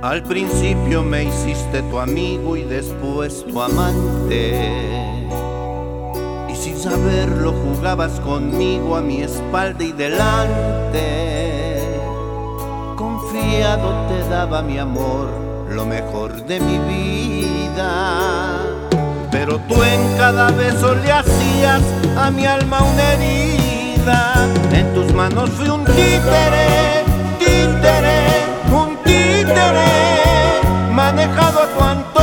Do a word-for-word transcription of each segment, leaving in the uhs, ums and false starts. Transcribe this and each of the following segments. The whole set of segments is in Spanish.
Al principio me hiciste tu amigo y después tu amante, y sin saberlo jugabas conmigo a mi espalda y delante. Confiado te daba mi amor, lo mejor de mi vida, pero tú en cada beso le hacías a mi alma una herida. En tus manos fui un títere, títere, un títere, manejado a tu antojo,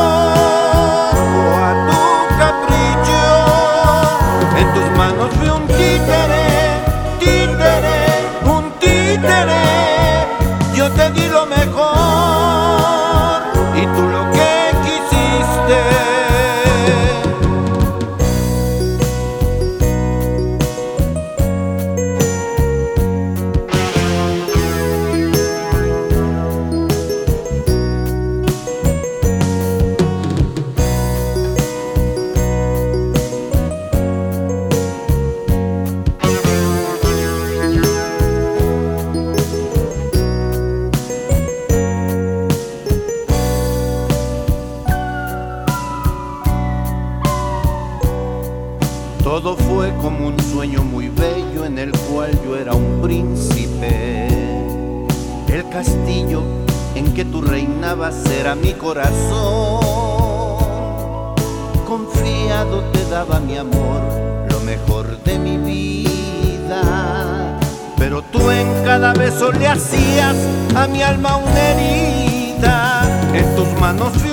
a tu capricho. En tus manos fui un títere, títere, un títere. Yo te di lo mejor y tú lo que quisiste. Todo fue como un sueño muy bello en el cual yo era un príncipe. El castillo en que tú reinabas era mi corazón. Confiado te daba mi amor, lo mejor de mi vida, pero tú en cada beso le hacías a mi alma una herida. En tus manos